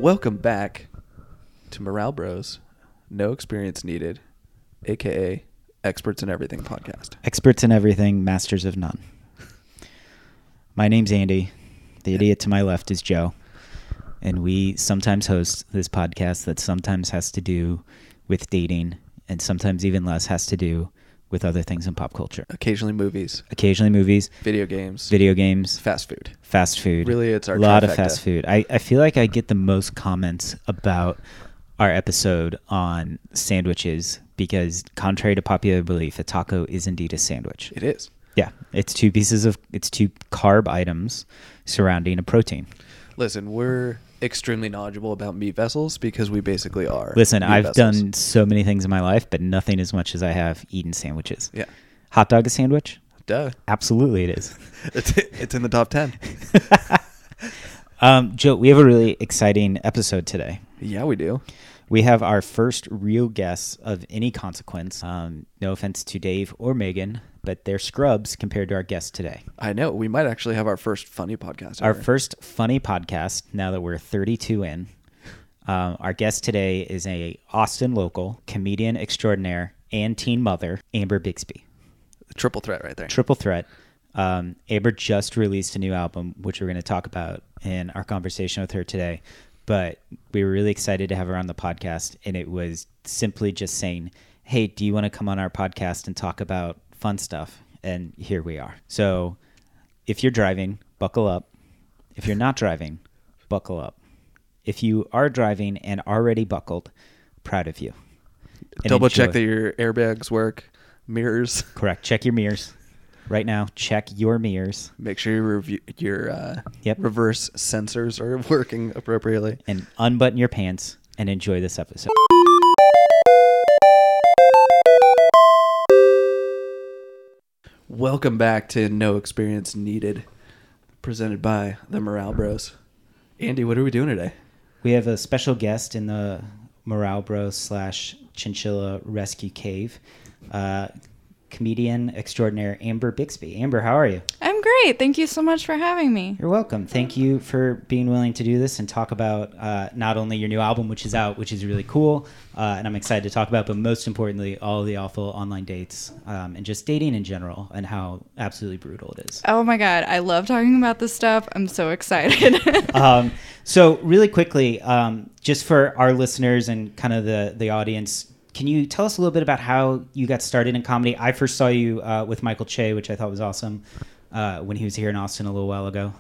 Welcome back to Morale Bros, No Experience Needed, aka Experts in Everything podcast. Experts in everything, masters of none. My name's Andy. The idiot to my left is Joe. And we sometimes host this podcast that sometimes has to do with dating and sometimes even less has to do with other things in pop culture. Occasionally movies, video games, fast food. Really, it's our a lot trifecta. of fast food. I feel like I get the most comments about our episode on sandwiches because, contrary to popular belief, a taco is indeed a sandwich. It is. Yeah, it's two carb items surrounding a protein. Listen, we're extremely knowledgeable about meat vessels because we basically are. Listen, meat I've vessels. done so many things in my life, but nothing as much as I have eaten sandwiches. Yeah. Hot dog a sandwich? Duh. Absolutely it is. It's in the top 10. Joe, we have a really exciting episode today. Yeah, we do. We have our first real guests of any consequence. No offense to Dave or Megan, but they're scrubs compared to our guests today. I know. We might actually have our first funny podcast Our ever. first funny podcast, now that we're 32 in. Our guest today is a Austin local, comedian extraordinaire, and teen mother, Amber Bixby. Triple threat right there. Triple threat. Amber just released a new album, which we're going to talk about in our conversation with her today. But we were really excited to have her on the podcast, and it was simply just saying, hey, do you want to come on our podcast and talk about fun stuff? And here we are. So if you're driving, buckle up. If you're not driving, buckle up. If you are driving and already buckled, proud of you. And Double check enjoy. that your airbags work, mirrors. Correct. Check your mirrors. Right now, check your mirrors. Make sure your reverse sensors are working appropriately. And unbutton your pants and enjoy this episode. Welcome back to No Experience Needed, presented by the Morale Bros. Andy, what are we doing today? We have a special guest in the Morale Bros / Chinchilla Rescue Cave, comedian extraordinaire Amber Bixby. Amber, how are you? I'm great. Thank you so much for having me. You're welcome. Thank you for being willing to do this and talk about not only your new album, which is out, which is really cool, and I'm excited to talk about, but most importantly, all the awful online dates and just dating in general and how absolutely brutal it is. Oh my God. I love talking about this stuff. I'm so excited. So really quickly, just for our listeners and kind of the audience, can you tell us a little bit about how you got started in comedy? I first saw you with Michael Che, which I thought was awesome when he was here in Austin a little while ago.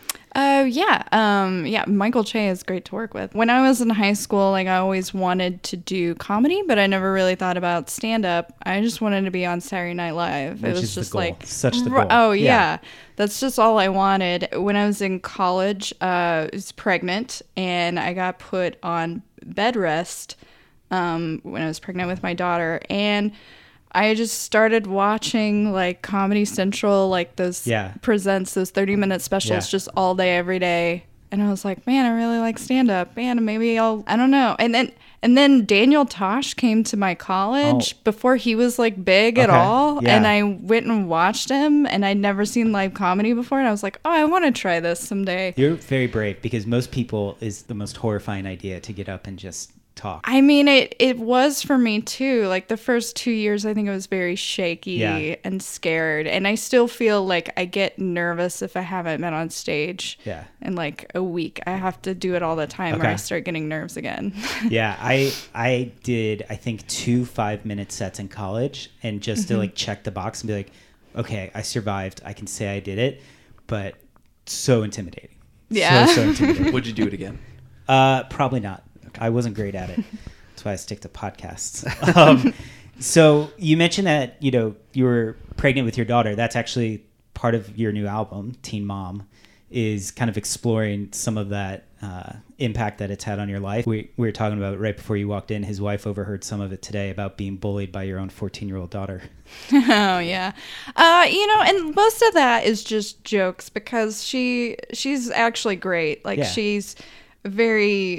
Yeah, Michael Che is great to work with. When I was in high school, I always wanted to do comedy, but I never really thought about stand-up. I just wanted to be on Saturday Night Live. Which it was is just the goal. like Such the goal. Oh yeah. That's just all I wanted. When I was in college, I was pregnant and I got put on bed rest when I was pregnant with my daughter, and I just started watching like Comedy Central, like those presents those 30-minute specials just all day, every day. And I was like, man, I really like stand-up. Man, maybe I don't know. And then Daniel Tosh came to my college before he was like big at all. Yeah. And I went and watched him, and I'd never seen live comedy before. And I was like, oh, I want to try this someday. You're very brave because most people is the most horrifying idea to get up and just talk. I mean, it was for me too. Like the first 2 years, I think I was very shaky and scared. And I still feel like I get nervous if I haven't been on stage in like a week. I have to do it all the time or I start getting nerves again. Yeah, I did, I think, 2 5-minute sets in college, and just to like check the box and be like, okay, I survived. I can say I did it, but so intimidating. Yeah. So intimidating. Would you do it again? Probably not. I wasn't great at it. That's why I stick to podcasts. So you mentioned that, you were pregnant with your daughter. That's actually part of your new album, Teen Mom, is kind of exploring some of that impact that it's had on your life. We were talking about it right before you walked in. His wife overheard some of it today about being bullied by your own 14-year-old daughter. Oh, yeah. And most of that is just jokes because she's actually great. Like she's very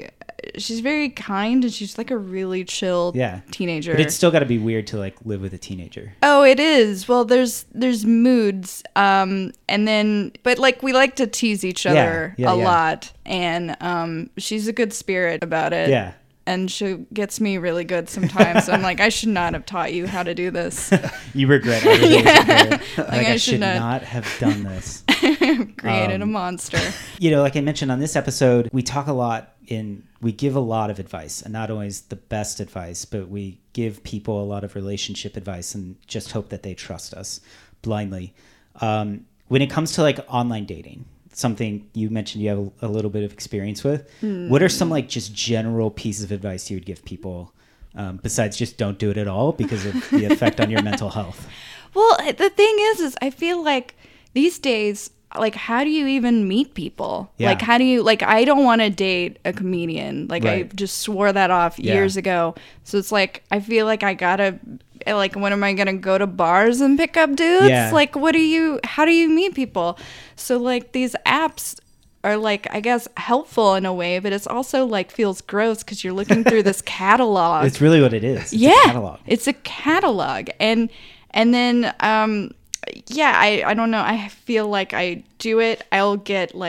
she's very kind, and she's like a really chill teenager. But it's still got to be weird to like live with a teenager. Oh, it is. Well, there's moods, and then but like we like to tease each other a lot, and she's a good spirit about it. Yeah. And she gets me really good sometimes. I'm like, I should not have taught you how to do this. You regret everything. Like I should not have done this. Created a monster. You know, like I mentioned on this episode, we talk a lot we give a lot of advice, and not always the best advice, but we give people a lot of relationship advice and just hope that they trust us blindly. When it comes to like online dating, something you mentioned you have a little bit of experience with, what are some like just general pieces of advice you would give people besides just don't do it at all because of the effect on your mental health? Well, the thing is I feel like these days, like, how do you even meet people? Yeah. Like, how do you, like, I don't want to date a comedian. Like, I just swore that off years ago. So it's like, I feel like I gotta, like, when am I gonna go to bars and pick up dudes? Yeah. Like, how do you meet people? So, like, these apps are, like, I guess helpful in a way, but it's also, like, feels gross because you're looking through this catalog. It's really what it is. It's a catalog. It's a catalog. And then, I don't know. I feel like I do it. I'll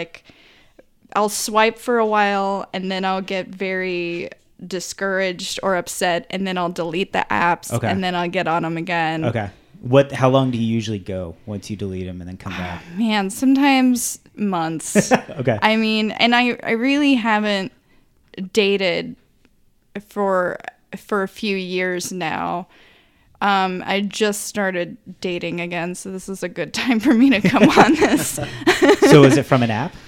swipe for a while, and then I'll get very discouraged or upset, and then I'll delete the apps, and then I'll get on them again. Okay. How long do you usually go once you delete them and then come back? Man, sometimes months. Okay. I mean, and I really haven't dated for a few years now. I just started dating again, so this is a good time for me to come on this. So is it from an app?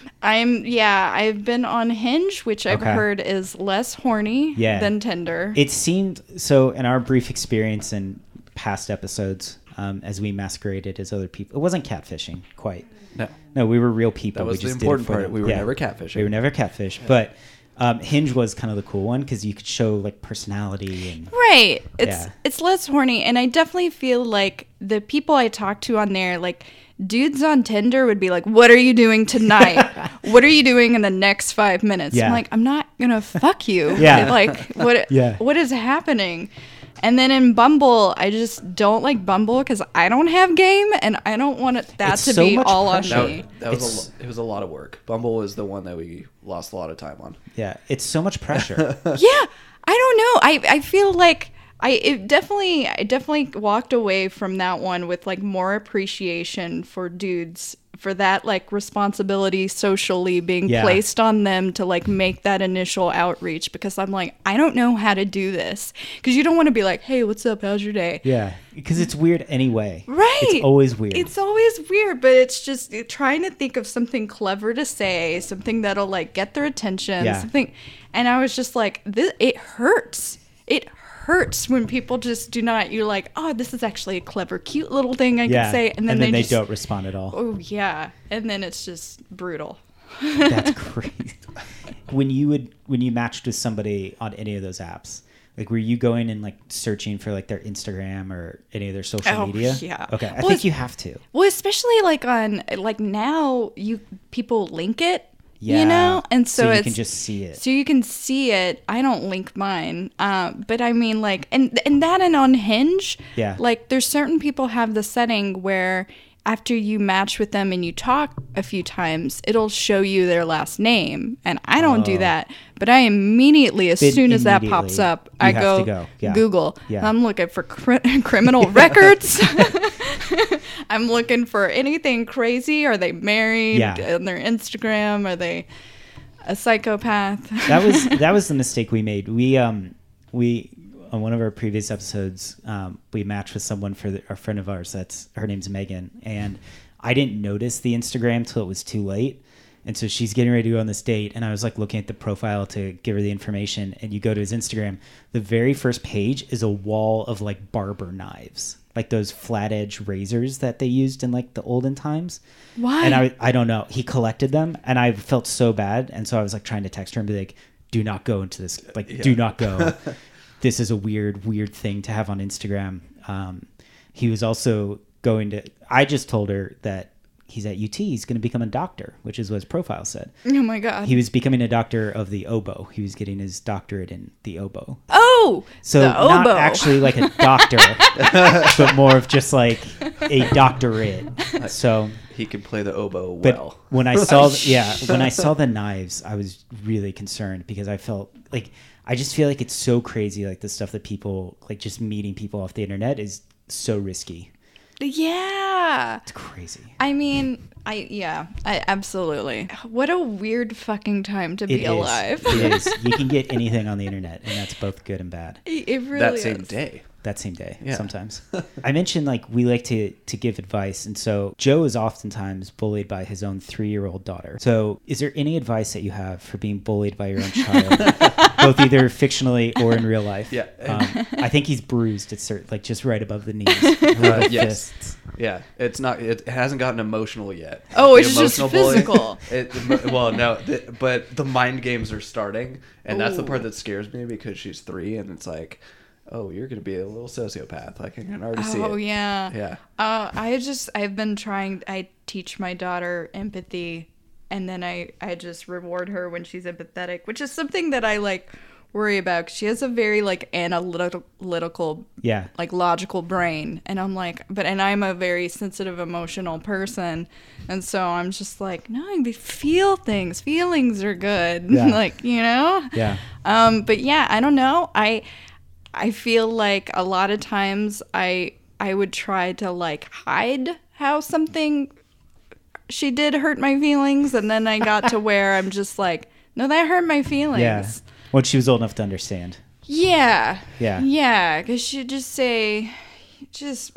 I've been on Hinge, which I've heard is less horny than Tinder. It seemed so in our brief experience in past episodes, as we masqueraded as other people. It wasn't catfishing quite. No, we were real people. That was the important part. We were never catfishing. We were never catfish, but Hinge was kind of the cool one because you could show like personality and it's less horny, and I definitely feel like the people I talk to on there, like dudes on Tinder would be like, what are you doing tonight? What are you doing in the next 5 minutes? I'm like, I'm not gonna fuck you. Like what is happening? And then in Bumble, I just don't like Bumble because I don't have game, and I don't want that to be all on me. It was a lot of work. Bumble was the one that we lost a lot of time on. Yeah, it's so much pressure. I don't know. I feel like I definitely walked away from that one with like more appreciation for dudes, for that like responsibility socially being placed on them to like make that initial outreach, because I'm like, I don't know how to do this, because you don't want to be like, hey, what's up, how's your day? Yeah, because it's weird anyway. Right, it's always weird. But it's just trying to think of something clever to say, something that'll like get their attention, something. And I was just like, it hurts when people just do not. You're like, oh, this is actually a clever, cute little thing I can say, and then they don't respond at all. Oh yeah, and then it's just brutal. That's crazy. When you matched with somebody on any of those apps, like were you going and like searching for like their Instagram or any of their social media? Yeah. Okay. I think you have to. Well, especially like on like now people link it. Yeah. You know, and so you can just see it. So you can see it. I don't link mine, but I mean, like, and on Hinge, like, there's certain people have the setting where after you match with them and you talk a few times, it'll show you their last name, and I don't do that. But I immediately, as soon as that pops up, I go Google. Yeah. I'm looking for criminal records. I'm looking for anything crazy. Are they married? On their Instagram? Are they a psychopath? That was the mistake we made. We on one of our previous episodes, we matched with someone a friend of ours. Her name's Megan, and I didn't notice the Instagram till it was too late. And so she's getting ready to go on this date, and I was like looking at the profile to give her the information, and you go to his Instagram. The very first page is a wall of like barber knives, like those flat edge razors that they used in like the olden times. Why? And I don't know. He collected them, and I felt so bad, and so I was like trying to text her and be like, "Do not go into this. Like, do not go. This is a weird thing to have on Instagram." He was also going to. I just told her that he's at UT. He's going to become a doctor, which is what his profile said. Oh my God. He was becoming a doctor of the oboe. He was getting his doctorate in the oboe. Oh, So the not oboe. actually like a doctor, but more of just like a doctorate. So, He can play the oboe but well. when I saw, when I saw the knives, I was really concerned because I felt like, I just feel like it's so crazy. Like the stuff that people, like just meeting people off the internet is so risky. Yeah. It's crazy. I mean, I absolutely. What a weird fucking time to be alive. It is. You can get anything on the internet, and that's both good and bad. It really That is. same day. That same day, Yeah. sometimes. I mentioned like we like to give advice, and so Joe is oftentimes bullied by his own 3-year-old daughter. So is there any advice that you have for being bullied by your own child, both either fictionally or in real life? Yeah. I think he's bruised. It's like just right above the knees. The Yes. fists. Yeah, it's not. It hasn't gotten emotional yet. Oh, The it's just emotional bullying- physical. Well, no, but the mind games are starting, and that's the Ooh. part that scares me because she's 3, and it's like, oh, you're gonna be a little sociopath. Like I can already see it. Oh yeah. Yeah. I've been trying. I teach my daughter empathy, and then I just reward her when she's empathetic, which is something that I like worry about. 'Cause she has a very like analytical, Yeah. like logical brain, and I'm like, and I'm a very sensitive, emotional person, and so I'm just like, no, you feel things. Feelings are good. Yeah. Like, you know. Yeah. But yeah, I don't know. I feel like a lot of times I would try to like hide how something she did hurt my feelings, and then I got to where I'm just like, no, that hurt my feelings. Yeah. When she was old enough to understand. Yeah. Yeah. Yeah, because she'd just say, just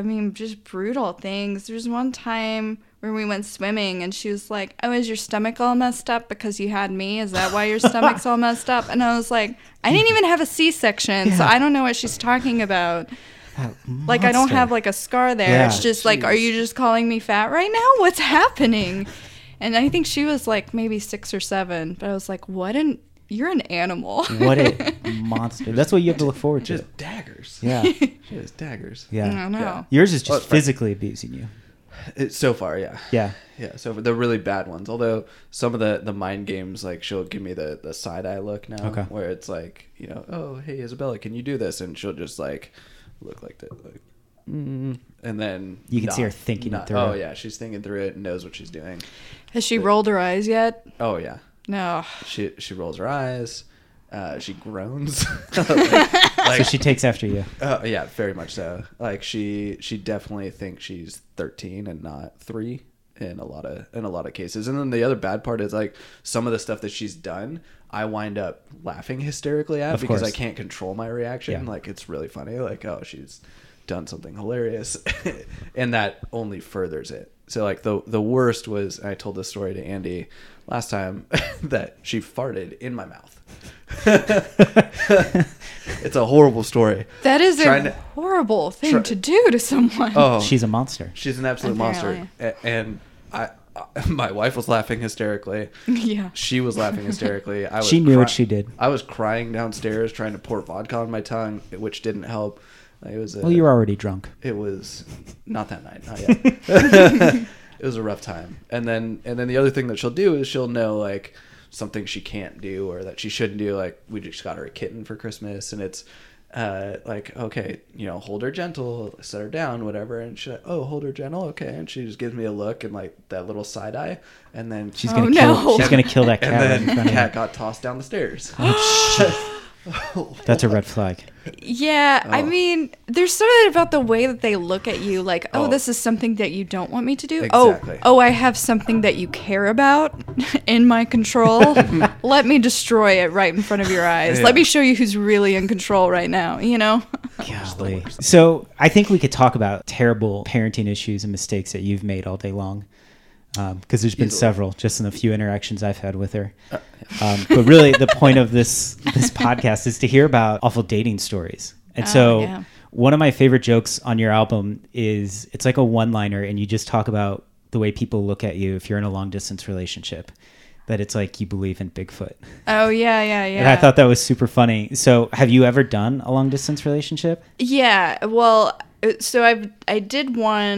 brutal things. There's one time where we went swimming and she was like, oh, is your stomach all messed up because you had me? Is that why your stomach's all messed up? And I was like, I didn't even have a C-section, so I don't know what she's talking about. Like, I don't have like a scar there. Yeah. It's just like, are you just calling me fat right now? What's happening? And I think she was like maybe 6 or 7, but I was like, you're an animal. What a monster. That's what you have to look forward to. Just daggers. Yeah. She has daggers. Yeah. I don't know. Yeah. Yours is just Well, it's physically abusing you. So far, yeah. Yeah. Yeah, so the really bad ones. Although some of the mind games, like she'll give me the side eye look now, Okay. where it's like, you know, oh hey Isabella, can you do this? And she'll just like look like that, like, and then You can see her thinking it through. Oh yeah, she's thinking through it and knows what she's doing. Has she rolled her eyes yet? Oh yeah, No. she rolls her eyes, she groans. So she takes after you. Yeah, very much so. Like she definitely thinks she's 13 and not 3 in a lot of cases. And then the other bad part is like some of the stuff that she's done, I wind up laughing hysterically at Of because course. I can't control my reaction. Yeah. Like it's really funny. Like, oh, she's done something hilarious, and that only furthers it. So like the worst was, I told this story to Andy last time, that she farted in my mouth. It's a horrible story. That is Trying a to- horrible thing to do to someone. Oh, She's a monster. she's an absolute Apparently. monster. And my wife was laughing hysterically. Yeah. She was laughing hysterically. I was She knew what she did. I was crying downstairs trying to pour vodka on my tongue, which didn't help. It was Well, you were already drunk. It was not that night, not yet. It was a rough time. And then the other thing that she'll do is she'll know like something she can't do or that she shouldn't do. Like we just got her a kitten for Christmas, and it's like, okay, you know, hold her gentle, set her down, whatever. And she's like, oh, hold her gentle, okay. And she just gives me a look and like that little side eye, and then She's Oh, gonna no. kill. She's gonna kill that cat and right in then front of cat you. got tossed down the stairs. That's a red flag. Yeah, I Oh. mean, there's something about the way that they look at you, like, oh, Oh. this is something that you don't want me to do. Exactly. Oh, I have something that you care about in my control. Let me destroy it right in front of your eyes. Yeah. Let me show you who's really in control right now, you know? Golly. So I think we could talk about terrible parenting issues and mistakes that you've made all day long. Because there's been Easily. several just in the few interactions I've had with her. But really, the point of this podcast is to hear about awful dating stories. And so yeah. one of my favorite jokes on your album is it's like a one-liner, and you just talk about the way people look at you if you're in a long-distance relationship, that it's like you believe in Bigfoot. Oh, yeah. And I thought that was super funny. So have you ever done a long-distance relationship? Yeah, well, so I did one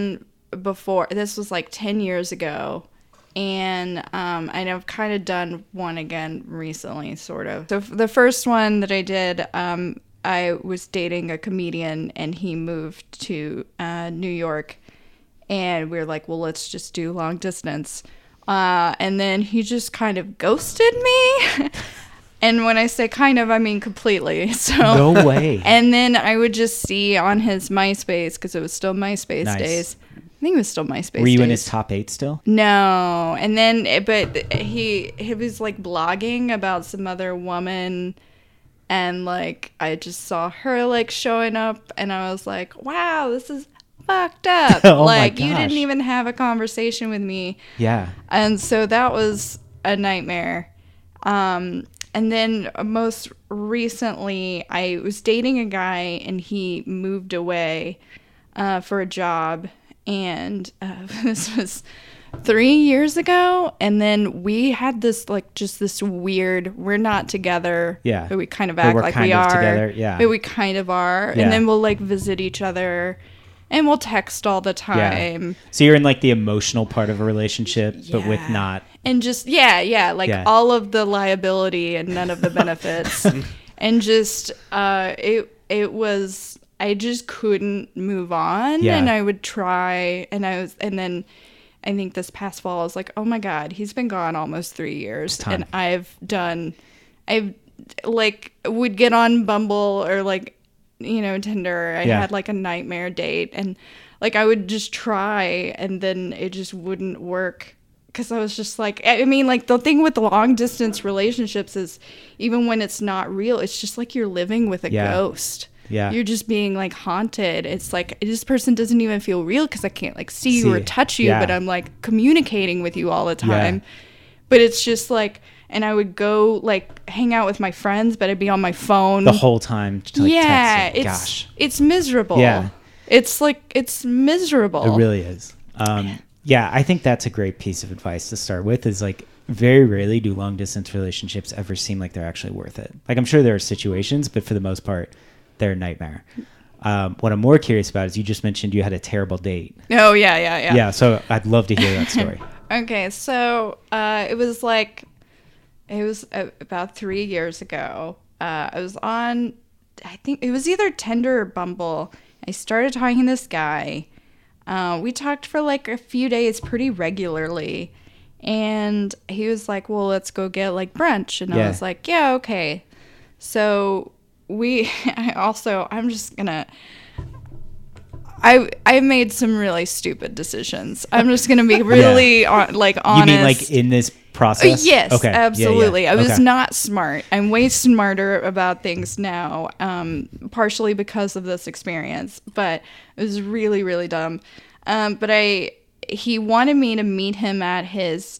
before. This was like 10 years ago. And I've kind of done one again recently, sort of. So the first one that I did, I was dating a comedian, and he moved to New York. And we were like, well, let's just do long distance. And then he just kind of ghosted me. And when I say kind of, I mean completely. So No way. And then I would just see on his MySpace, because it was still MySpace Nice. days. I think it was still MySpace Were you days. in his top 8 still? No. And then, but he was like blogging about some other woman. And like, I just saw her like showing up, and I was like, wow, this is fucked up. Oh my Like, you gosh. didn't even have a conversation with me. Yeah. And so that was a nightmare. And then most recently, I was dating a guy, and he moved away for a job. And this was 3 years ago. And then we had this, like, just this weird, we're not together. Yeah. But we kind of But act we're like kind we of are. together, yeah. But we kind of are. Yeah. And then we'll, like, visit each other. And we'll text all the time. Yeah. So you're in like the emotional part of a relationship, but with Yeah. not. And just like Yeah. all of the liability and none of the benefits. And just it was, I just couldn't move on. Yeah. And I would try, and then I think this past fall I was like, oh my God, he's been gone almost 3 years. time. And I've like would get on Bumble or like, Tinder. I Yeah. had like a nightmare date, and like I would just try, and then it just wouldn't work. Because I was just like, I mean, like the thing with long distance relationships is even when it's not real, it's just like you're living with a Yeah. ghost. Yeah. You're just being like haunted. It's like this person doesn't even feel real because I can't like see you or See. touch you, Yeah. but I'm like communicating with you all the time. Yeah. But it's just like, and I would go like hang out with my friends, but I'd be on my phone The whole time. To, like, yeah, texting. it's Gosh. it's miserable. Yeah. It's like it's miserable. It really is. Yeah, I think that's a great piece of advice to start with is like very rarely do long distance relationships ever seem like they're actually worth it. Like I'm sure there are situations, but for the most part, they're a nightmare. What I'm more curious about is you just mentioned you had a terrible date. Oh yeah. Yeah, so I'd love to hear that story. Okay, so it was about 3 years ago. I was on, I think it was either Tinder or Bumble. I started talking to this guy. We talked for like a few days pretty regularly. And he was like, well, let's go get like brunch. And Yeah. I was like, yeah, okay. So I'm just gonna, I made some really stupid decisions. I'm just gonna be really honest. You mean like in this process? Yes, Okay. Yeah, yeah. absolutely. I was Okay. not smart. I'm way smarter about things now, partially because of this experience, but it was really, really dumb. But he wanted me to meet him at his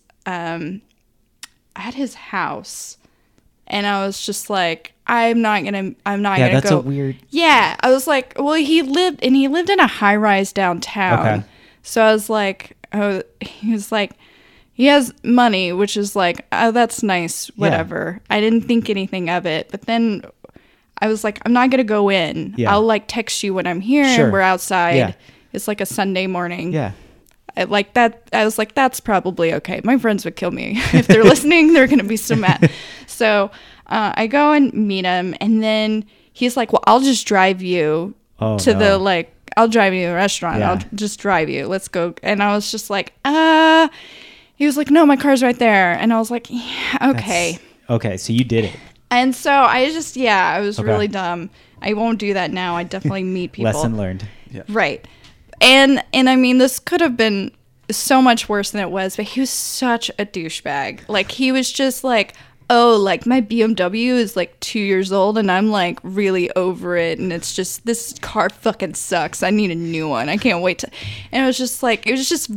house, and I was just like, I'm not gonna Yeah, that's go. a weird. Yeah, I was like, well, he lived in a high rise downtown. Okay. So I was like, oh, he was like, he has money, which is like, oh, that's nice, whatever. I didn't think anything of it. But then I was like, I'm not going to go in. Yeah. I'll like text you when I'm here Sure. and we're outside. Yeah. It's like a Sunday morning. Yeah. I was like, that's probably okay. My friends would kill me. If they're listening, they're going to be so mad. So I go and meet him. And then he's like, well, I'll just drive you Oh, to no. I'll drive you to the restaurant. Yeah. I'll just drive you. Let's go. And I was just like, he was like, no, my car's right there. And I was like, yeah, okay. That's- okay, so you did it. And so I just, I was Okay. really dumb. I won't do that now. I definitely meet people. Lesson learned. Right. And I mean, this could have been so much worse than it was, but he was such a douchebag. Like, he was just like, oh, like my BMW is like 2 years old and I'm like really over it. And it's just, this car fucking sucks. I need a new one. I can't wait to. And it was just like, he was just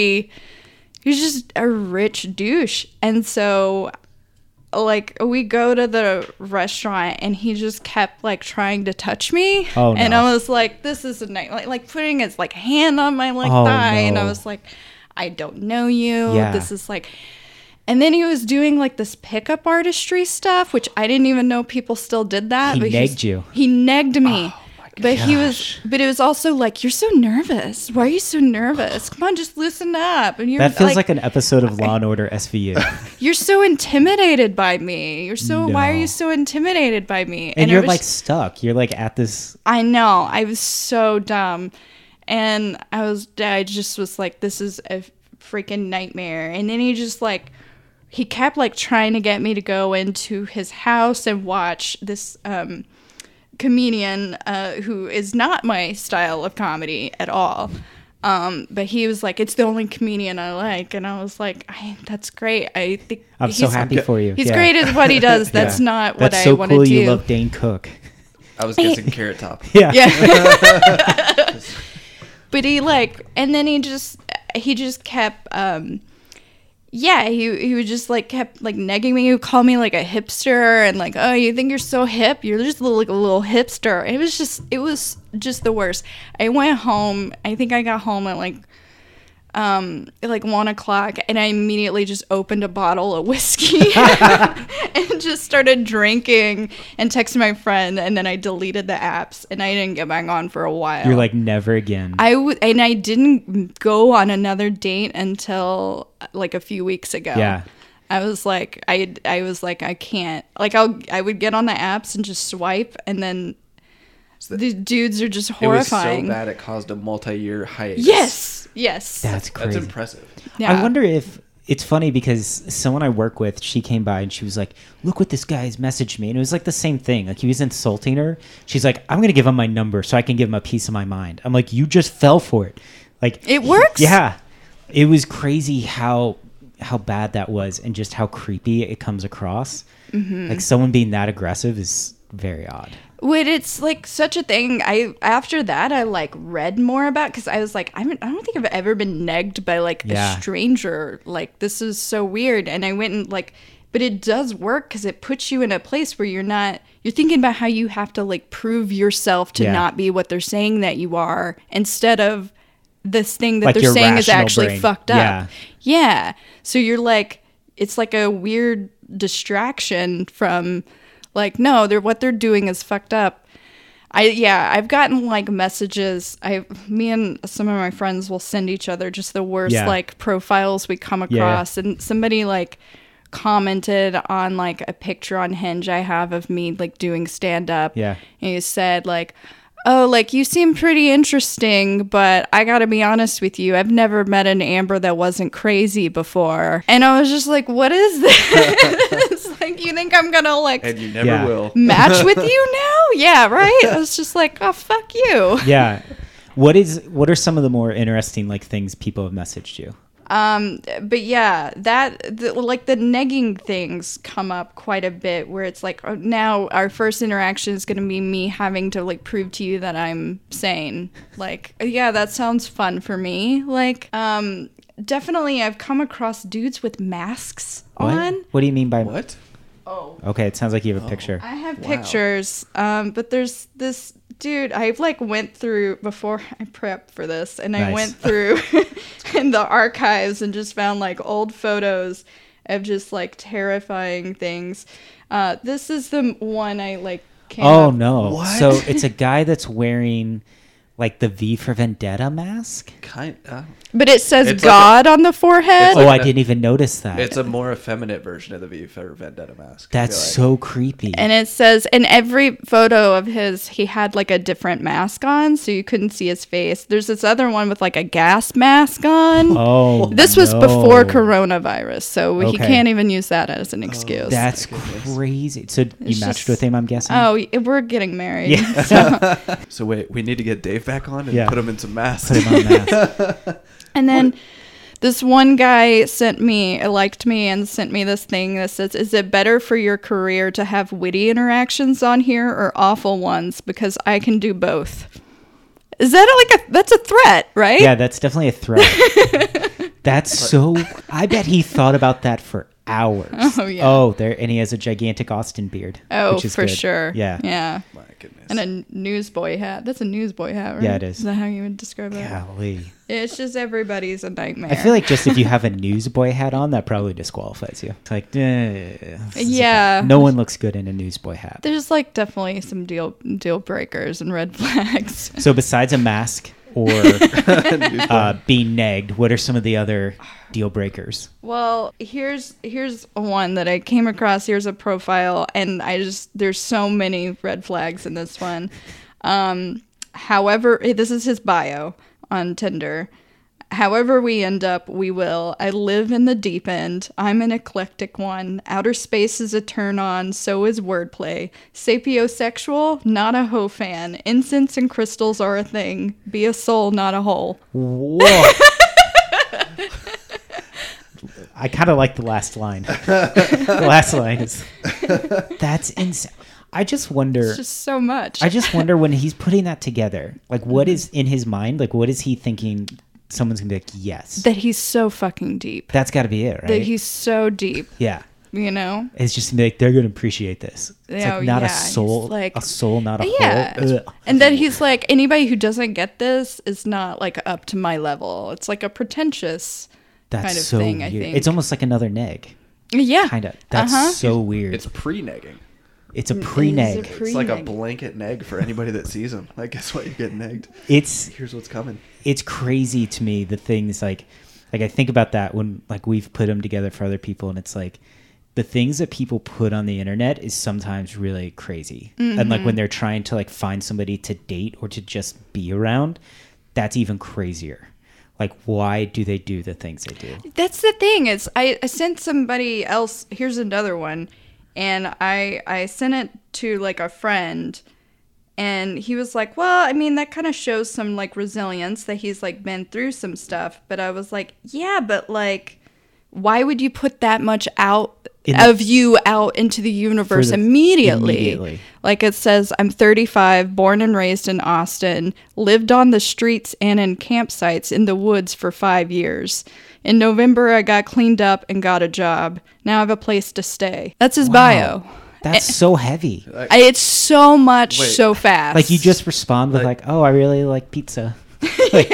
a rich douche. And so, like, we go to the restaurant and he just kept like trying to touch me. Oh, no. And I was like, this is a night, like putting his like hand on my like Oh, thigh. And I no. was like, I don't know you. Yeah. This is like, and then he was doing like this pickup artistry stuff, which I didn't even know people still did that. He but negged you. He negged me. But it was also like, you're so nervous. Why are you so nervous? Come on, just loosen up. And you're That feels like an episode of Law and Order SVU. you're so intimidated by me. Why are No. you so intimidated by me? And it you're was- like stuck. You're like at this. I know. I was so dumb. And I just was like, this is a freaking nightmare. And then he kept like trying to get me to go into his house and watch this comedian who is not my style of comedy at all. But he was like, it's the only comedian I like. And I was like, that's great. I think I'm so happy for you. He's Yeah. great at what he does. That's Yeah. not what That's I so want to cool. do. You love Dane Cook. I was guessing Carrot Top. Yeah. Yeah. But and then he just kept, he would just like kept like negging me. He would call me like a hipster and like, oh, you think you're so hip? You're just like a little hipster. It was just the worst. I went home. I think I got home at like 1 o'clock, and I immediately just opened a bottle of whiskey and just started drinking and texted my friend, and then I deleted the apps and I didn't get back on for a while. You're like, never again. And I didn't go on another date until like a few weeks ago. Yeah. I was like, I can't. Like, I would get on the apps and just swipe, and then the dudes are just horrifying. It was so bad it caused a multi-year hiatus. Yes. That's crazy. That's impressive. Yeah. I wonder if it's funny because someone I work with, she came by and she was like, look what this guy's messaged me. And it was like the same thing. Like, he was insulting her. She's like, I'm going to give him my number so I can give him a piece of my mind. I'm like, you just fell for it. Like, It works? Yeah. It was crazy how bad that was and just how creepy it comes across. Mm-hmm. Like, someone being that aggressive is very odd. When it's like such a thing, after that I like read more about, because I was like, I don't think I've ever been negged by like Yeah. a stranger. Like, this is so weird. And I went and like, but it does work because it puts you in a place where you're thinking about how you have to like prove yourself to Yeah. not be what they're saying that you are, instead of this thing that Like they're your saying is rational actually brain. fucked Yeah. up. Yeah. So you're like, it's like a weird distraction from like, no, what they're doing is fucked up. I've gotten like messages. Me and some of my friends will send each other just the worst Yeah. like profiles we come across. And somebody like commented on like a picture on Hinge I have of me like doing stand up. Yeah. And he said like, oh, like, you seem pretty interesting, but I gotta be honest with you, I've never met an Amber that wasn't crazy before. And I was just like, what is this? Like, you think I'm gonna like And you never Yeah. will. match with you now? Yeah, right? I was just like, oh, fuck you. Yeah. What are some of the more interesting like things people have messaged you? But yeah, like the negging things come up quite a bit, where it's like, oh, now our first interaction is going to be me having to like prove to you that I'm sane. Like, yeah, that sounds fun for me. Like, definitely I've come across dudes with masks on. What do you mean by What? Oh. Okay, it sounds like you have a picture. I have Wow. pictures, but there's this dude I like went through before I prepped for this, and I Nice. went through in the archives and just found like old photos of just like terrifying things. This is the one I like came Oh up- no. What? So it's a guy that's wearing like the V for Vendetta mask? But it says It's like God on the forehead. It's Oh, like I didn't even notice that. It's a more effeminate version of the V for Vendetta mask. I That's feel like. so creepy. And it says in every photo of his, he had like a different mask on, so you couldn't see his face. There's this other one with like a gas mask on. Oh, This was no. before coronavirus, so he Okay. can't even use that as an excuse. That's goodness. crazy. So you It's matched just- with him, I'm guessing? Oh, we're getting married. Yeah. So wait, we need to get Dave back on and Yeah. put him in some masks. Put him on mask. And then this one guy liked me and sent me this thing that says, is it better for your career to have witty interactions on here or awful ones? Because I can do both. Is that that's a threat, right? Yeah, that's definitely a threat. That's so... I bet he thought about that for hours. Oh, yeah. Oh, there, and he has a gigantic Austin beard. Oh, which is for good. sure. Yeah. Yeah. My goodness. And a newsboy hat. That's a newsboy hat, right? Yeah, it is. Is that how you would describe it? Golly. It's just everybody's a nightmare. I feel like just if you have a newsboy hat on, that probably disqualifies you. It's like, Yeah. no one looks good in a newsboy hat. there's like definitely some deal breakers and red flags. So besides a mask or being negged, what are some of the other deal breakers? Well, here's one that I came across. Here's a profile, and there's so many red flags in this one. However, this is his bio on Tinder. However we end up, we will. I live in the deep end. I'm an eclectic one. Outer space is a turn on, so is wordplay. Sapiosexual, not a hoe fan. Incense and crystals are a thing. Be a soul, not a hole. Whoa. I kind of like the last line. The last line is, that's insane. I just wonder. It's just so much. I just wonder when he's putting that together, like what is in his mind? Like what is he thinking someone's going to be like, yes. That he's so fucking deep. That's got to be it, right? That he's so deep, yeah. you know? It's just like, they're going to appreciate this. It's Oh, like not yeah. a soul, He's like- a soul, not a Yeah. hole. Ugh. And then he's like, anybody who doesn't get this is not like up to my level. It's like a pretentious That's kind of so thing, I weird. think. It's almost like another neg. Yeah. Kind of. That's so weird. It's pre-negging. It's a pre-neg. It is a It's like a Pre-neg. blanket neg for anybody that sees him. Like, guess what? You get negged. It's Here's what's coming. it's crazy to me, the things like I think about that when like we've put them together for other people, and it's like the things that people put on the internet is sometimes really crazy. And like when they're trying to like find somebody to date or to just be around, that's even crazier. Like, why do they do the things they do? That's the thing. Is I sent somebody else. Here's another one, and I sent it to like a friend, and he was like, "Well, I mean, that kind of shows some like resilience that he's like been through some stuff." But I was like, "Yeah, but like, why would you put that much out of you out into the universe immediately? Like it says, I'm 35, born and raised in Austin, lived on the streets and in campsites in the woods for 5 years. In November, I got cleaned up and got a job. Now I have a place to stay." That's his bio. That's so heavy. It's so much so fast. Like you just respond with like, "Oh, I really like pizza." like,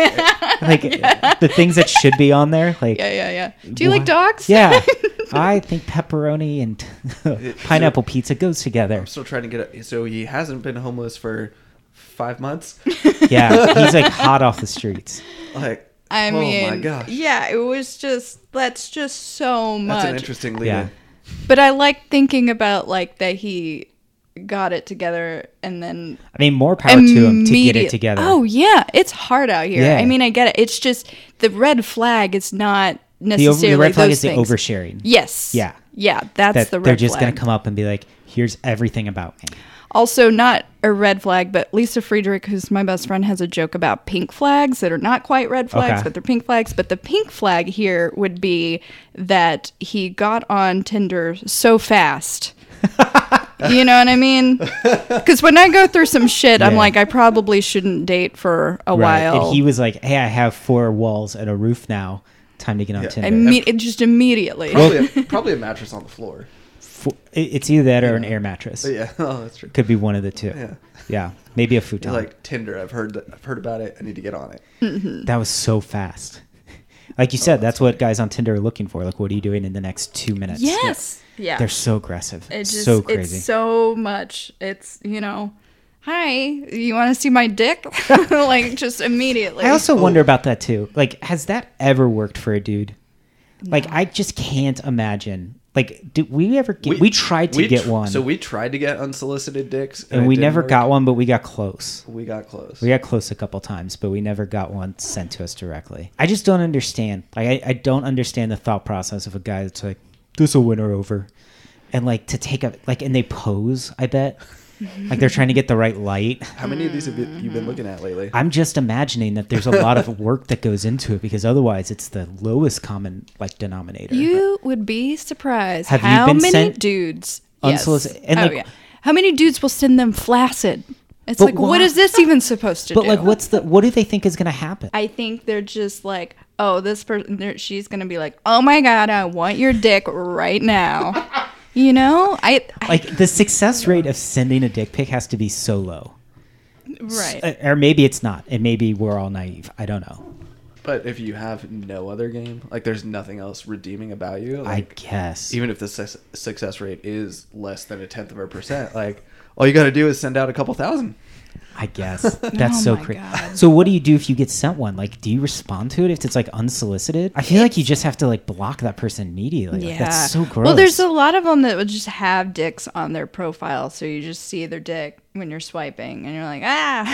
the things that should be on there. Like, Yeah. Do you like dogs? yeah, I think pepperoni and pineapple pizza goes together. I'm still trying to get it. So he hasn't been homeless for 5 months. Yeah, he's like hot off the streets. Like, I mean, oh my gosh. yeah, it was that's just so much. That's an interesting lead. Yeah. But I like thinking about like that he got it together and then I mean, more power to him to get it together. Oh yeah, it's hard out here. Yeah. I mean, I get it. It's just the red flag is not the necessarily red flag those is the things. oversharing. Yes. Yeah. Yeah, that's That the red they're just flag. gonna come up and be like, "Here's everything about me." Also, not a red flag, but Lisa Friedrich, who's my best friend, has a joke about pink flags that are not quite red flags, Okay. but they're pink flags. But the pink flag here would be that he got on Tinder so fast. You know what I mean? Because when I go through some shit, I'm Yeah. like, I probably shouldn't date for a while. And he was like, "Hey, I have 4 walls and a roof now. Time to get on Yeah. Tinder." Just immediately. Probably a mattress on the floor. It's either that or an air mattress. But yeah, oh, that's true. Could be one of the two. Yeah. Yeah, maybe a He's futon. like, Tinder. I've heard about it. I need to get on it. That was so fast. Like you said, that's what guys on Tinder are looking for. Like, what are you doing in the next 2 minutes? Yes. Yeah. They're so aggressive. It's just, so crazy. It's so much. It's, hi, you want to see my dick? Like, just immediately. I also wonder about that too. Like, has that ever worked for a dude? Like, I just can't imagine. Like, did we ever get? We tried to get one. So we tried to get unsolicited dicks, and it we didn't never work. got one, but we got close. We got close. We got close a couple times, but we never got one sent to us directly. I just don't understand. Like, I don't understand the thought process of a guy that's like, "This will win her over," and like to take and they pose. I bet. Like they're trying to get the right light. How many of these have you been looking at lately? I'm just imagining that there's a lot of work that goes into it because otherwise it's the lowest common like denominator. You would be surprised Have you how been many sent dudes. unsolicited- Yes. and, Oh, like- yeah. How many dudes will send them flaccid? It's But like, why- what is this even supposed to But do? like, what do they think is going to happen? I think they're just like, oh, this person, she's gonna be like, oh my god, I want your dick right now. You know, like the success rate of sending a dick pic has to be so low. right. Or maybe it's not, and maybe we're all naive. I don't know. But if you have no other game, like there's nothing else redeeming about you, like, I guess. even if the success rate is less than 0.1%, like all you got to do is send out a couple thousand. I guess. That's Oh so my crazy. God. So what do you do if you get sent one? Like, do you respond to it if it's like unsolicited? I feel like you just have to like block that person immediately. Like, that's so gross. Well, there's a lot of them that would just have dicks on their profile, so you just see their dick when you're swiping, and you're like,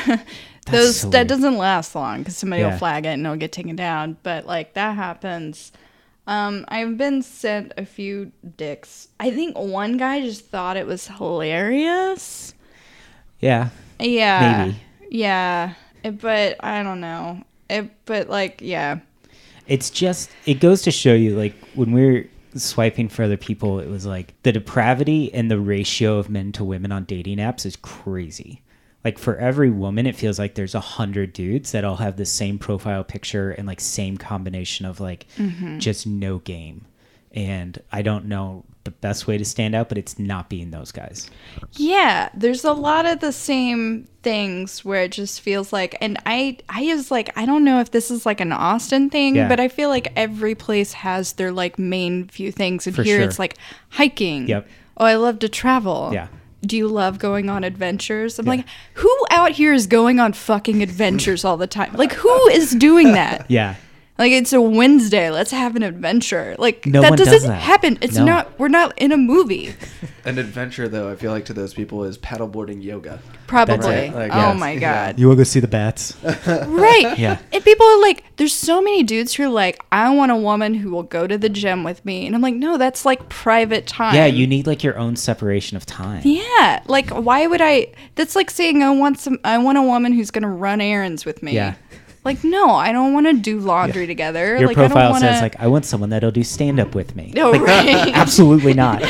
so that weird. doesn't last long because somebody Yeah. will flag it and it'll get taken down. But like that happens. I've been sent a few dicks. I think one guy just thought it was hilarious. Yeah. Yeah, Maybe. yeah, but I don't know. But like, yeah. It's just, it goes to show you, like, when we're swiping for other people, it was like the depravity and the ratio of men to women on dating apps is crazy. Like, for every woman, it feels like there's 100 dudes that all have the same profile picture and like same combination of like just no game. And I don't know the best way to stand out, but it's not being those guys. Yeah, there's a lot of the same things where it just feels like, and I was like, I don't know if this is like an Austin thing, Yeah. but I feel like every place has their like main few things, and For here sure. it's like hiking. Yep. Oh, I love to travel. Yeah. Do you love going on adventures? I'm like, who out here is going on fucking adventures all the time? Like, who is doing that? Yeah. Like, it's a Wednesday. Let's have an adventure. Like, No that one does doesn't that. happen. It's No. not, we're not in a movie. An adventure, though, I feel like to those people is paddleboarding yoga. Probably. That's it. Like, Oh yes, my yeah. God. You want to go see the bats? Right. Yeah. And people are like, there's so many dudes who are like, I want a woman who will go to the gym with me. And I'm like, no, that's like private time. Yeah, you need like your own separation of time. Yeah. Like, why would that's like saying I want a woman who's going to run errands with me. Yeah. Like, no, I don't want to do laundry together. Your like, I don't profile wanna... says like, I want someone that'll do stand up with me. No, Like, right. absolutely not.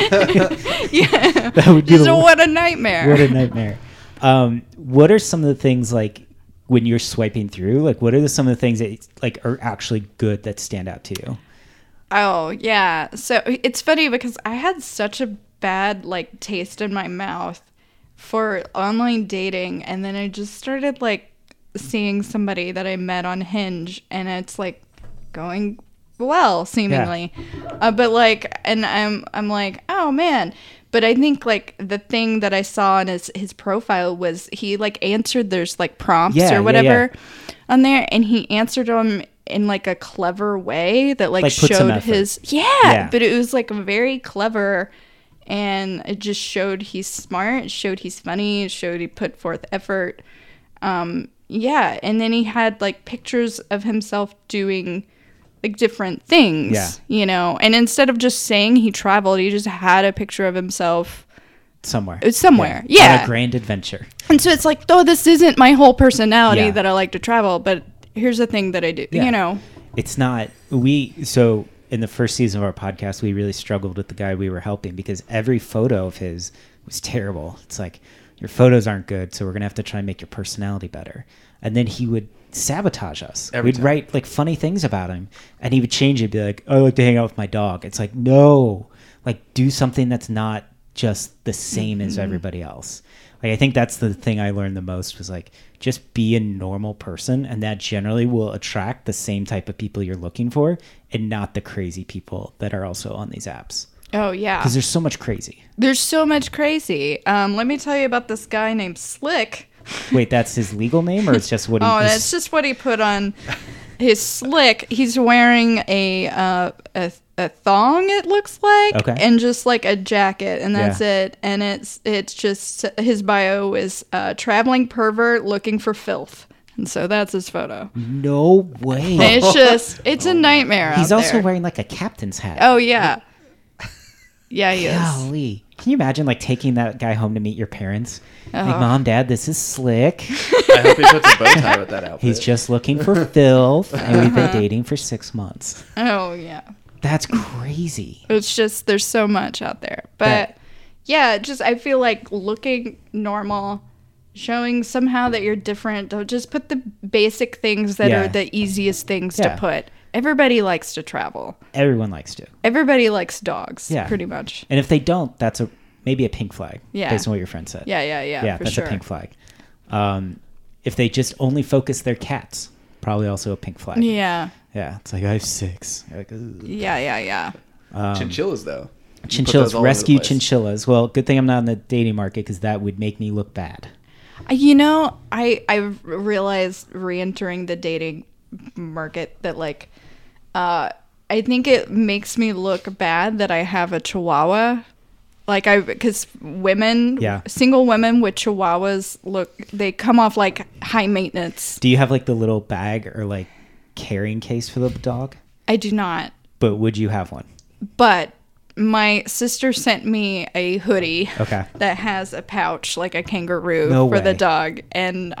Yeah. That would be Just the- what a nightmare. What a nightmare. What are some of the things like when you're swiping through? Like, what are some of the things that like are actually good that stand out to you? Oh, yeah. So it's funny because I had such a bad like taste in my mouth for online dating, and then I just started like seeing somebody that I met on Hinge, and it's like going well seemingly. But like, and I'm like, oh man. But I think like the thing that I saw in his profile was he like answered there's like prompts Yeah, or yeah, whatever on there, and he answered them in like a clever way that like Like, put some showed effort. his Yeah. but it was like very clever, and it just showed he's smart, it showed he's funny, it showed he put forth effort. Yeah, and then he had like pictures of himself doing like different things, Yeah. you know, and instead of just saying he traveled, he just had a picture of himself Somewhere. It's somewhere. On Yeah. a grand adventure. and so it's like, oh, this isn't my whole personality Yeah. that I like to travel, but here's the thing that I do, Yeah. you know. It's not so in the first season of our podcast, we really struggled with the guy we were helping because every photo of his was terrible. It's like, your photos aren't good, so we're gonna have to try and make your personality better. And then he would sabotage us. Every We'd time. write like funny things about him, and he would change it. Be like, "I like to hang out with my dog." It's like, no, like do something that's not just the same as everybody else. Like I think that's the thing I learned the most was like just be a normal person, and that generally will attract the same type of people you're looking for, and not the crazy people that are also on these apps. Oh yeah. Because there's so much crazy. There's so much crazy. Let me tell you about this guy named Slick. Wait, that's his legal name, or it's just what he? Oh, that's just what he put on his Slick. He's wearing a thong, it looks like, Okay. and just like a jacket, and that's Yeah. it. And it's just his bio is traveling pervert looking for filth, and so that's his photo. No way. It's a nightmare. He's out also there. wearing like a captain's hat. Oh yeah, yeah, he is. Golly. Can you imagine like taking that guy home to meet your parents? Like, Uh-huh. Mom, Dad, this is Slick. I hope he puts a bow tie with that outfit. He's just looking for filth, and we've been dating for 6 months. Oh yeah. That's crazy. It's just there's so much out there. But yeah, just I feel like looking normal, showing somehow that you're different. Don't just put the basic things that Yeah. are the easiest things Yeah. to put. everybody likes to travel. Everyone likes to. Everybody likes dogs, Yeah. pretty much. And if they don't, that's maybe a pink flag. Yeah. Based on what your friend said. Yeah, for that's sure. a pink flag. If they just only focus their cats, probably also a pink flag. Yeah. Yeah. It's like, I have 6. You're like, ugh. Yeah. Chinchillas, though. You put Chinchillas, those all over the rescue place. chinchillas. Well, good thing I'm not in the dating market because that would make me look bad. You know, I realized re-entering the dating market that like I think it makes me look bad that I have a Chihuahua. Like because women, Yeah. single women with Chihuahuas they come off like high maintenance. Do you have like the little bag or like carrying case for the dog? I do not. But would you have one? But my sister sent me a hoodie Okay. that has a pouch like a kangaroo No for the way. dog, and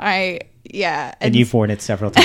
And you've worn it several times.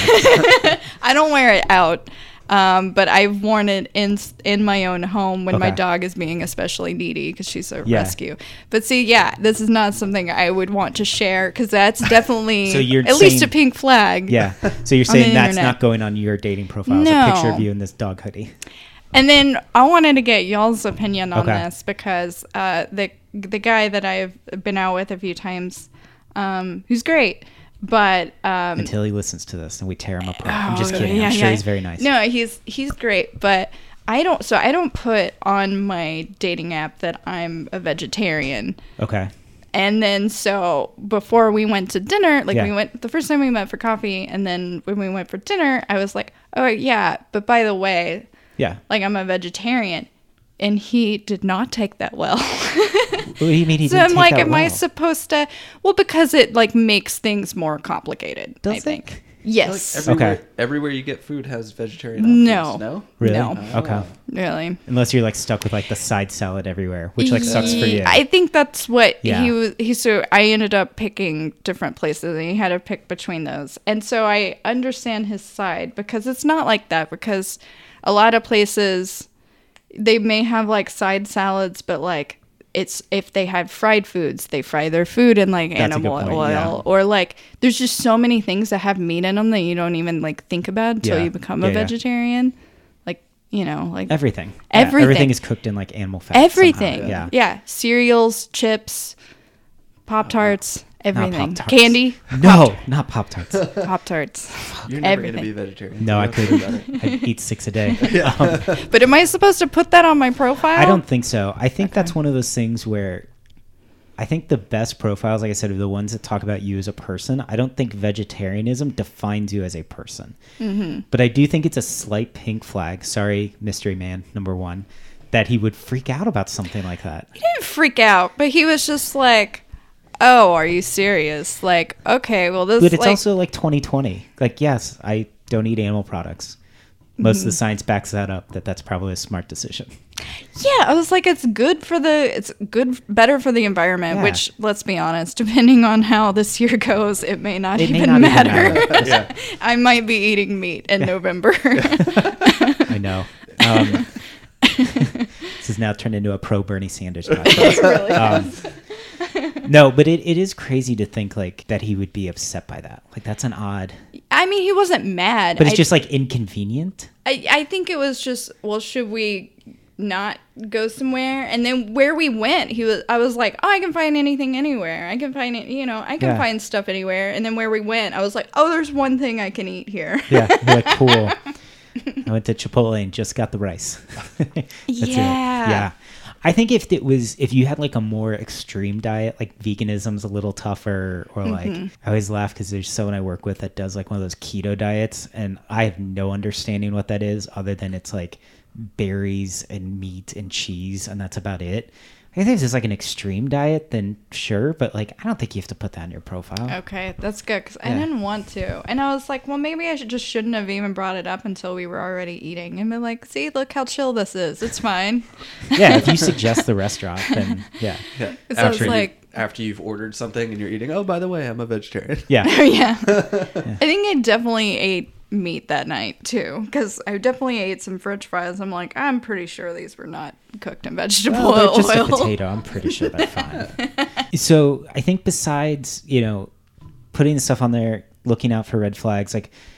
I don't wear it out, but I've worn it in my own home when my Okay. dog is being especially needy because she's a Yeah. rescue. But see, this is not something I would want to share because that's definitely So you're at least a saying- pink flag. Yeah. So you're On the saying that's internet. not going on your dating profile. It's No. a picture of you in this dog hoodie. And then I wanted to get y'all's opinion on Okay. this because the guy that I've been out with a few times, who's great, but Until he listens to this and we tear him apart. I'm just Oh, kidding. I'm sure he's very nice. No, he's great, but I don't put on my dating app that I'm a vegetarian. Okay. And then so before we went to dinner, like Yeah. we went the first time we met for coffee, and then when we went for dinner, I was like, "Oh yeah, but by the way, Yeah. like I'm a vegetarian." And he did not take that well. What do you mean he So didn't I'm take like, that am I well? supposed to? Well, because it like makes things more complicated. I Does it? think. Like Yes. Okay. everywhere you get food has vegetarian options. No. No? Really? No. Okay. Really. Unless you're like stuck with like the side salad everywhere, which like sucks for you. I think that's what Yeah. he was. So I ended up picking different places, and he had to pick between those. And so I understand his side because it's not like that. Because a lot of places, they may have like side salads, but like it's if they had fried foods, they fry their food in like That's a good animal point, oil, yeah. or like there's just so many things that have meat in them that you don't even like think about until Yeah. you become Yeah, a yeah. vegetarian. Like like Everything. Everything. Yeah, everything is cooked in like animal fat. everything. somehow. Yeah. Cereals, chips, Pop Tarts, everything. Pop-Tarts. Candy, No, not Pop Tarts. Pop Tarts. You're never going to Everything. be a vegetarian. No, You I don't think couldn't. about it. I'd eat 6 a day. But am I supposed to put that on my profile? I don't think so. I think that's one of those things where I think the best profiles, like I said, are the ones that talk about you as a person. I don't think vegetarianism defines you as a person. Mm-hmm. But I do think it's a slight pink flag. Sorry, mystery man, number 1, that he would freak out about something like that. He didn't freak out, but he was just like, "Oh, are you serious?" Like, okay, well, this. But it's like, also like 2020. Like, yes, I don't eat animal products. Most of the science backs that up, that's probably a smart decision. yeah. I was like, it's better for the environment. Yeah. Which, let's be honest, depending on how this year goes, it may not It may even not even matter. matter. Yeah. I might be eating meat in November. I know. This has now turned into a pro Bernie Sanders podcast. Really is. No, but it is crazy to think like that he would be upset by that. Like that's an odd, I mean, he wasn't mad. but it's just like inconvenient. I think it was just, well, should we not go somewhere? And then where we went, I was like, oh, I can find anything anywhere. I can find it, I can Yeah. find stuff anywhere. And then where we went, I was like, oh, there's one thing I can eat here. Yeah, you're like cool. I went to Chipotle and just got the rice. That's it. Yeah. Yeah. I think if you had like a more extreme diet, like veganism's a little tougher, or like I always laugh because there's someone I work with that does like one of those keto diets, and I have no understanding what that is other than it's like berries and meat and cheese, and that's about it. I think if it's like an extreme diet, then sure, but like I don't think you have to put that in your profile. Okay, that's good because I Yeah. didn't want to. And I was like, well, maybe I shouldn't have even brought it up until we were already eating and been like, see, look how chill this is. It's fine. Yeah, if you suggest the restaurant, then yeah. Yeah. So it's like- After you've ordered something and you're eating, oh, by the way, I'm a vegetarian. Yeah. Yeah. I think I definitely ate meat that night too because I definitely ate some French fries. I'm like, I'm pretty sure these were not cooked in vegetable Well, they're just a oil. potato. I'm pretty sure they're fine. So I think besides, putting the stuff on there, looking out for red flags, like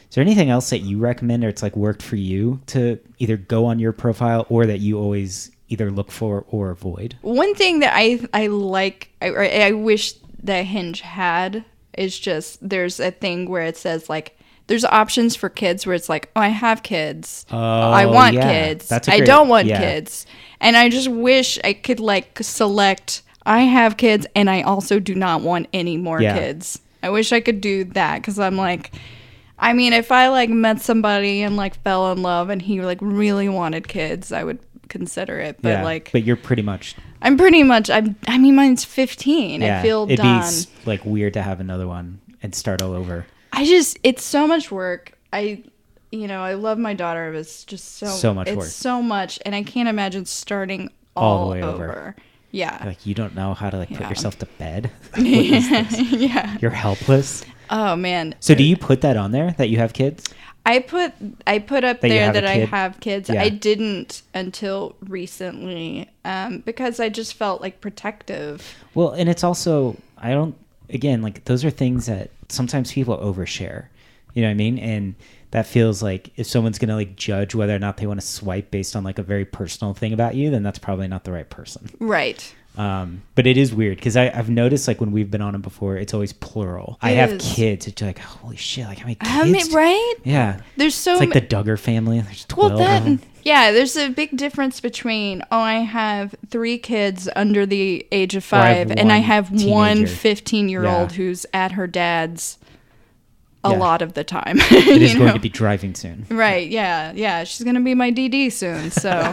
Is there anything else that you recommend or it's like worked for you to either go on your profile or that you always either look for or avoid? One thing that I like, I wish that Hinge had is just there's a thing where it says like there's options for kids where it's like, oh, I have kids, I want kids, I don't want kids, and I just wish I could like select I have kids and I also do not want any more kids. I wish I could do that because I'm like, I mean, if I like met somebody and like fell in love and he like really wanted kids, I would consider it. But but you're pretty much. I mean, mine's 15. I feel it'd done. be like weird to have another one and start all over. It's so much work. I love my daughter. It's just so much work. It's so much, and I can't imagine starting all the way over. Yeah. Like you don't know how to like put yourself to bed. What is this? Yeah. You're helpless. Oh man. So do you put that on there that you have kids? I put up there that I have kids. Yeah. I didn't until recently because I just felt like protective. Well, and it's also like those are things that sometimes people overshare. You know what I mean? And that feels like if someone's going to like judge whether or not they want to swipe based on like a very personal thing about you, then that's probably not the right person. Right. But it is weird because I've noticed like when we've been on it before, it's always plural. I have kids. It's like, holy shit, like how many kids? Right? Yeah. There's so it's like the Duggar family. There's 12 of them. Yeah, there's a big difference between, I have 3 kids under the age of 5 and I have one 15-year-old who's at her dad's a lot of the time. It is going to be driving soon. Right, yeah. She's going to be my DD soon, so...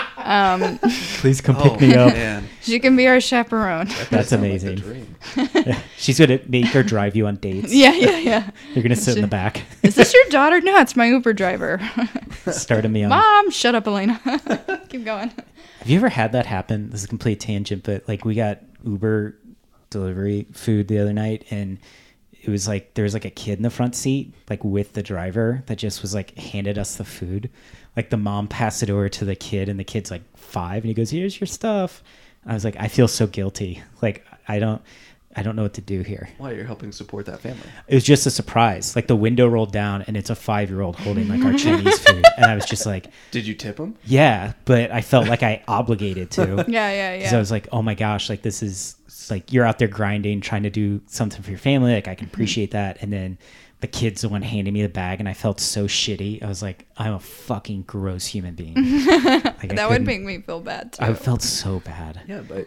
Please come pick me up. Man. She can be our chaperone. That's amazing. She's going to make her drive you on dates. Yeah. You're going to sit in the back. Is this your daughter? No, it's my Uber driver. Starting me on. Mom, shut up, Elena. Keep going. Have you ever had that happen? This is a complete tangent, but like we got Uber delivery food the other night and it was like there was like a kid in the front seat like with the driver that just was like handed us the food. Like the mom passed it over to the kid and the kid's like 5 and he goes, here's your stuff. I was like, I feel so guilty. Like I don't know what to do here. Why, you're helping support that family? It was just a surprise. Like the window rolled down and it's a 5-year-old holding like our Chinese food. And I was just like, did you tip him? Yeah, but I felt like I obligated to. Yeah. Because I was like, oh my gosh, like this is like you're out there grinding, trying to do something for your family. Like I can appreciate that. And then the kid's the one handing me the bag and I felt so shitty. I was like, I'm a fucking gross human being. Like, that would make me feel bad too. I felt so bad. Yeah, but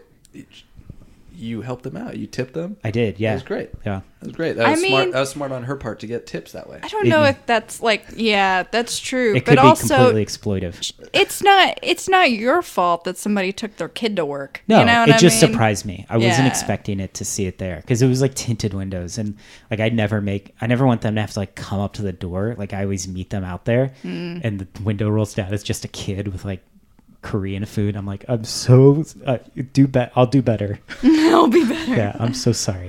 you helped them out. You tipped them. I did. Yeah, it was great. Yeah, it was great. That was smart. That was smart on her part to get tips that way. I don't know if that's like, yeah, that's true. It could be completely exploitive. It's not your fault that somebody took their kid to work. No, you know what it just I mean? surprised me. I wasn't expecting it to see it there because it was like tinted windows and like I never want them to have to like come up to the door. Like I always meet them out there and the window rolls down. It's just a kid with like Korean food. I'm like, I'm so I'll do better. I'll be better. Yeah, I'm so sorry.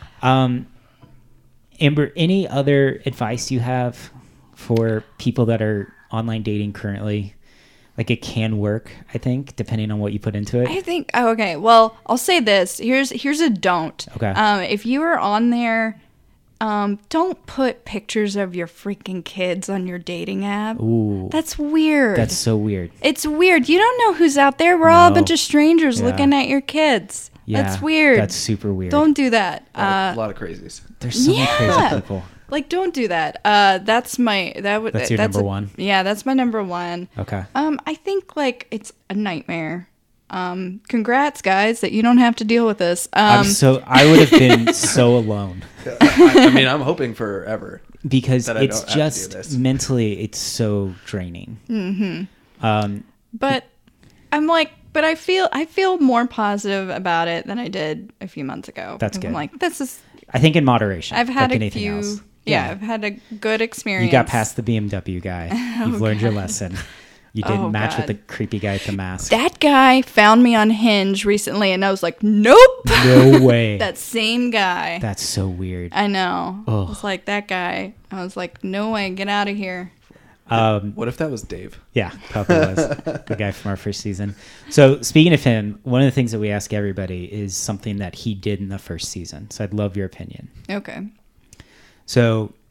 Amber, any other advice you have for people that are online dating currently? Like it can work, I think, depending on what you put into it. I think okay. Well, I'll say this. Here's a don't. Okay. If you are on there, don't put pictures of your freaking kids on your dating app. Ooh. That's weird. That's so weird. It's weird. You don't know who's out there. We're all a bunch of strangers looking at your kids. Yeah, that's weird. That's super weird. Don't do that. A lot of crazies. There's so many crazy people. Like, don't do that. That's your number one? Yeah, that's my number one. Okay. I think like it's a nightmare. Congrats, guys, that you don't have to deal with this. I would have been so alone. Mm-hmm. I mean, I'm hoping forever. Because it's just mentally, it's so draining. Mm-hmm. But I'm like, but I feel more positive about it than I did a few months ago. That's good. I'm like, this is. I think in moderation. I've had like a few. Else. Yeah, I've had a good experience. You got past the BMW guy. You've learned your lesson. You didn't match with the creepy guy with the mask. That guy found me on Hinge recently, and I was like, nope. No way. That same guy. That's so weird. I know. Ugh. It was like that guy. I was like, no way, get out of here. What if that was Dave? Yeah, probably was. The guy from our first season. So speaking of him, one of the things that we ask everybody is something that he did in the first season. So I'd love your opinion. Okay. So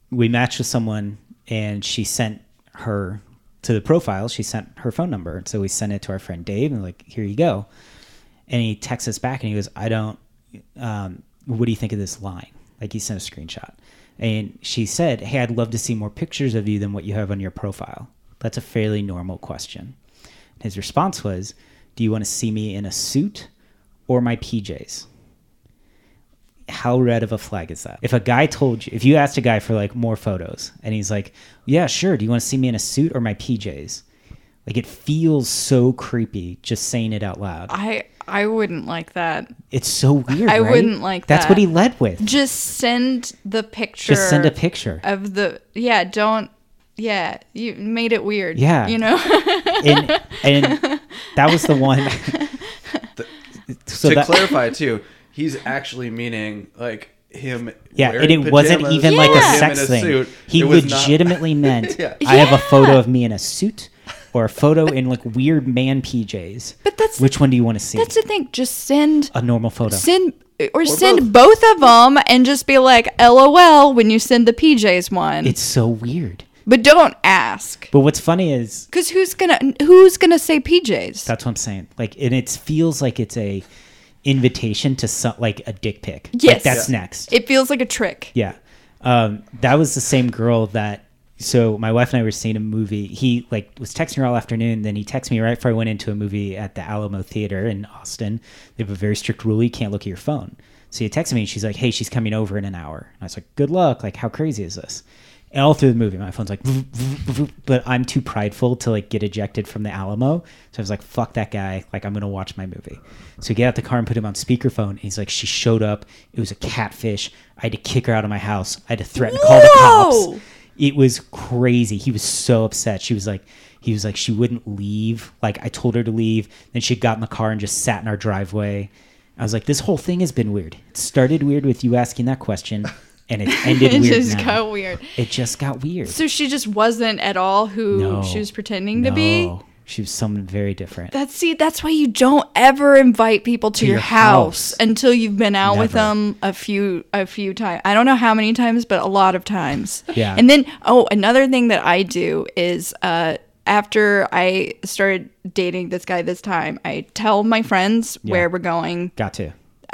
we matched with someone, and she sent her to the profile. She sent her phone number, so we sent it to our friend Dave, and like, here you go. And he texts us back, and he goes, "I don't. What do you think of this line?" Like, he sent a screenshot, and she said, "Hey, I'd love to see more pictures of you than what you have on your profile." That's a fairly normal question. His response was, "Do you want to see me in a suit or my PJs?" How red of a flag is that? If a guy told you, if you asked a guy for like more photos, and he's like, "Yeah, sure. Do you want to see me in a suit or my PJs?" Like, it feels so creepy just saying it out loud. I wouldn't like that. It's so weird, I right? wouldn't like That's that. what he led with. Just send the picture. Just send a picture. Of the, don't, you made it weird. Yeah. You know? and that was the one. To clarify, too, he's actually meaning, like, him Yeah, wearing and it wasn't pajamas even like a or him sex in a thing. suit. He It was not- legitimately meant, Yeah. I have a photo of me in a suit or a photo in like weird man PJs. But that's Which one do you want to see? That's the thing. Just send A normal photo. send both. both of them and just be like LOL when you send the PJs one. It's so weird. But don't ask. But what's funny is, Cuz who's going to say PJs? that's what I'm saying. Like, and it feels like it's a invitation to some, like a dick pic. Like, Yes. that's next. It feels like a trick. Yeah. That was the same girl that, so my wife and I were seeing a movie. He like was texting her all afternoon. Then he texted me right before I went into a movie at the Alamo Theater in Austin. They have a very strict rule. You can't look at your phone. So he texted me and she's like, "Hey, she's coming over in an hour." And I was like, "Good luck. Like, how crazy is this?" And all through the movie, my phone's like, but I'm too prideful to like get ejected from the Alamo. So I was like, fuck that guy. Like, I'm going to watch my movie. So we get out the car and put him on speakerphone. And he's like, "She showed up. It was a catfish. I had to kick her out of my house. I had to threaten to call the Whoa! cops." It was crazy. He was so upset. He was like, she wouldn't leave. Like, I told her to leave. Then she got in the car and just sat in our driveway. I was like, this whole thing has been weird. It started weird with you asking that question, and it ended It weird just now. got weird. It just got weird. So she just wasn't at all who No. she was pretending to be? No. She was someone very different. That's why you don't ever invite people to your house until you've been out with Never. them a few times. I don't know how many times, but a lot of times. Yeah. And then another thing that I do is after I started dating this guy this time, I tell my friends where we're going. Got to.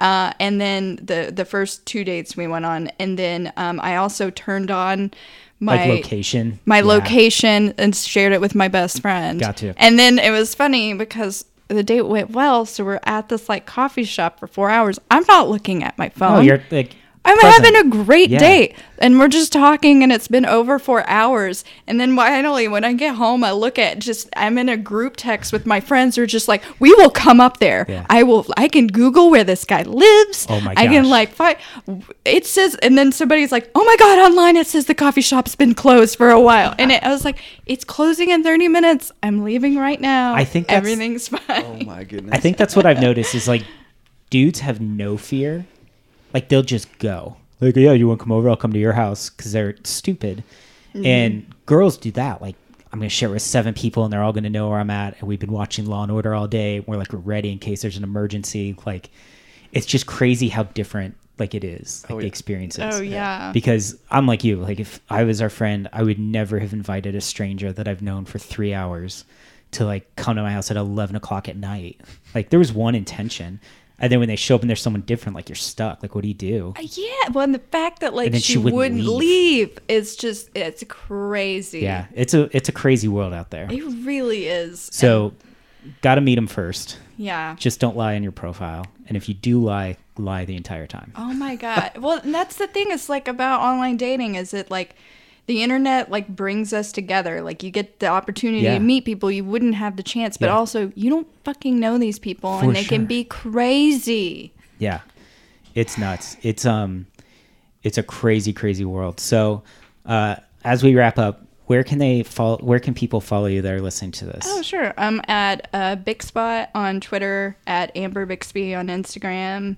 And then the first 2 dates we went on, and then I also turned on Like location. my Yeah. location and shared it with my best friend. Got to. And then it was funny because the date went well, so we're at this like coffee shop for 4 hours. I'm not looking at my phone. Oh, you're like. I'm present. having a great Yeah. date, and we're just talking, and it's been over 4 hours. And then finally, when I get home, I look at I'm in a group text with my friends who are just like, "We will come up there. Yeah. I can Google where this guy lives. Oh my I can gosh. like find." It says, and then somebody's like, "Oh my god, online it says the coffee shop's been closed for a while," and I was like, "It's closing in 30 minutes. I'm leaving right now. I think that's- everything's fine." Oh my goodness. I think that's what I've noticed is like dudes have no fear. Like, they'll just go. Like, "Yeah, you want to come over? I'll come to your house," because they're stupid. And girls do that. Like, I'm going to share it with 7 people and they're all going to know where I'm at. And we've been watching Law and Order all day. We're like, we're ready in case there's an emergency. Like, it's just crazy how different like it is, like the experience is. Oh yeah. Because I'm like you. Like, if I was our friend, I would never have invited a stranger that I've known for 3 hours to like come to my house at 11 o'clock at night. Like, there was one intention. And then when they show up and there's someone different, like, you're stuck. Like, what do you do? Yeah, well, and the fact that like And then she she wouldn't wouldn't leave. leave is just it's crazy. Yeah, it's a crazy world out there. It really is. So, got to meet them first. Yeah. Just don't lie on your profile. And if you do lie the entire time. Oh my god. Well, and that's the thing is like about online dating is it like the internet like brings us together. Like you get the opportunity Yeah. to meet people you wouldn't have the chance, but Yeah. also you don't fucking know these people For and they can sure. be crazy. Yeah, it's nuts. It's a crazy world. So, as we wrap up, where can people follow you that are listening to this? Oh, sure. I'm at Bigspot on Twitter, at Amber Bixby on Instagram.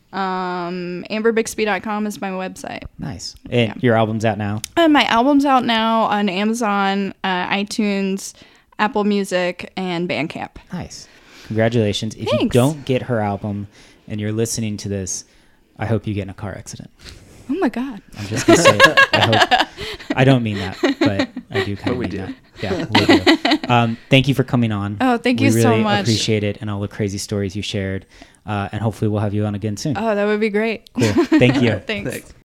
AmberBixby.com is my website. Nice. And your album's out now? My album's out now on Amazon, iTunes, Apple Music, and Bandcamp. Nice. Congratulations. If you Thanks. don't get her album and you're listening to this, I hope you get in a car accident. Oh my God. I'm just gonna say it. I don't mean that, but I do kind of mean that. Yeah, we do. Thank you for coming on. Oh, thank you we so really much. Appreciate it and all the crazy stories you shared. And hopefully we'll have you on again soon. Oh, that would be great. Cool. Thank you. Thanks. Thanks.